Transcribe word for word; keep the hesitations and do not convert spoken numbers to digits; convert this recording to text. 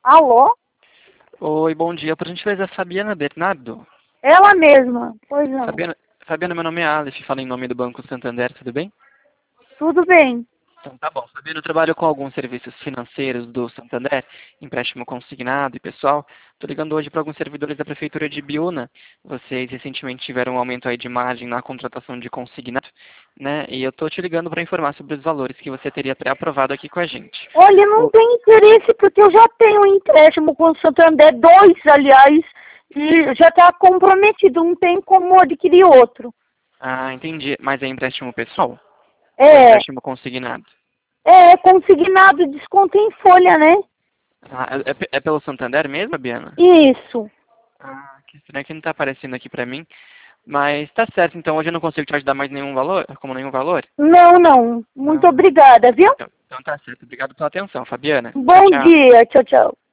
Alô? Oi, bom dia. Por gentileza, Fabiana Bernardo? Ela mesma. Pois não. Fabiana, Fabiana, meu nome é Aleph, falo em nome do Banco Santander, tudo bem? Tudo bem. Então tá bom. Fabiana, eu trabalho com alguns serviços financeiros do Santander, empréstimo consignado e pessoal. Estou ligando hoje para alguns servidores da Prefeitura de Biúna. Vocês recentemente tiveram um aumento aí de margem na contratação de consignado, né? E eu estou te ligando para informar sobre os valores que você teria pré-aprovado aqui com a gente. Olha, não O- tem interesse porque eu já tenho um empréstimo com o Santander, dois, aliás, e já está comprometido, não tem como adquirir outro. Ah, entendi. Mas é empréstimo pessoal? Ou É, empréstimo consignado? é consignado, desconto em folha, né? Ah, é, é pe- é pelo Santander mesmo, Fabiana? Isso. Ah, que estranho que não está aparecendo aqui pra mim. Mas tá certo, então hoje eu não consigo te ajudar mais nenhum valor, como nenhum valor? Não, não. Muito Não. obrigada, viu? Então, então tá certo. Obrigado pela atenção, Fabiana. Tchau, Bom tchau. dia. Tchau, tchau.